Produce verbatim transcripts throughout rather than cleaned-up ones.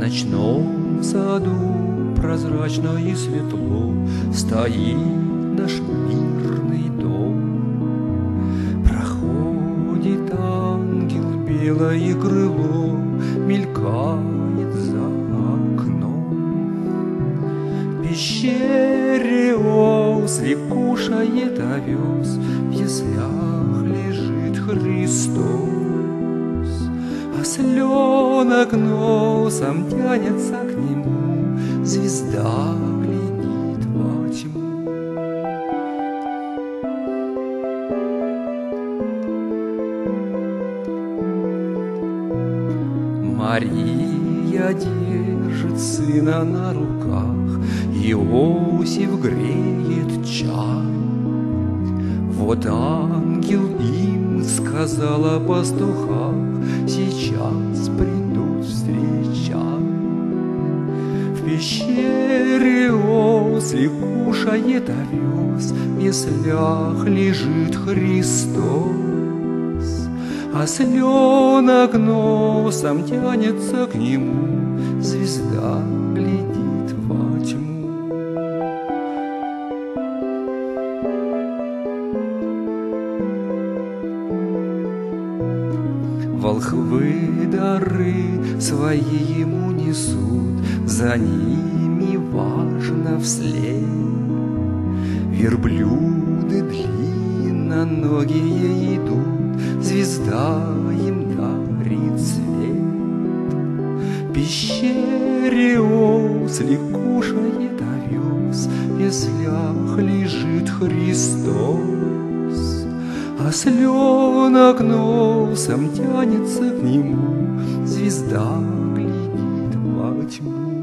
ночном саду прозрачно и светло стоит наш мирный дом. Проходит ангел, белое крыло мелькает за окном. В пещере ослик кушает овес, в яслях лежит Христос. Осленок носом тянется к нему, звезда глядит во тьму. Мария держит сына на руках, Иосиф греет чай. Вот ангел им сказал о пастухах, сейчас придут встречать. В пещере ослик кушает овес, в яслях лежит Христос. Осленок носом тянется к нему, звезда глядит во тьму. Волхвы дары свои ему несут, за ними важно вслед. Верблюды длинноногие идут, звезда им дарит свет. В пещере ослик кушает овес, в яслях лежит Христос. Осленок носом тянется к нему, звезда глядит во тьму.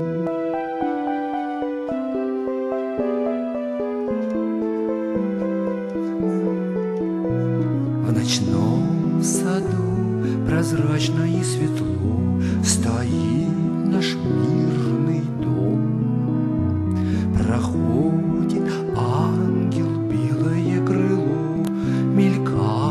В ночном саду прозрачно и светло стоит наш мирный дом. Проходит ангел, белое крыло мелькает